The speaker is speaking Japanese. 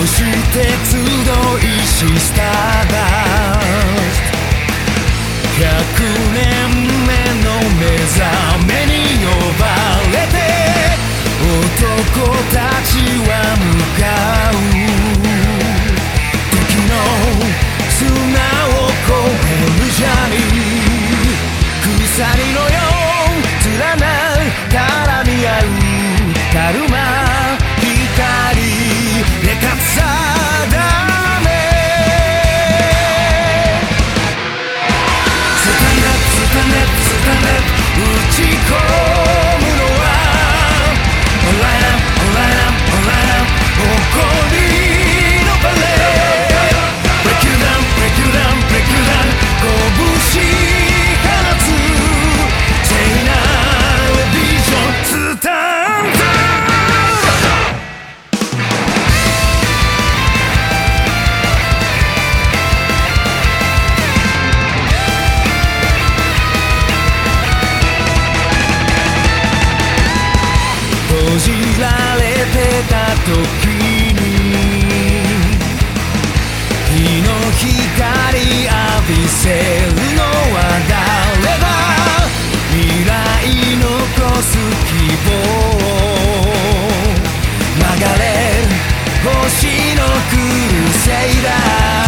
して集いしスターダスト100年目の目覚めに呼ばれて男たちは向かう時の砂を越えるジャーニー鎖のよう連な絡み合うカルマ光でかさだめスタネ打ち込むのはオンライナ誇りのバレーブレイクダウン拳放つ聖なるビジョンスタンド閉じられてた時に日の光浴びせるのは誰だ未来残す希望流れる星のクルセイダー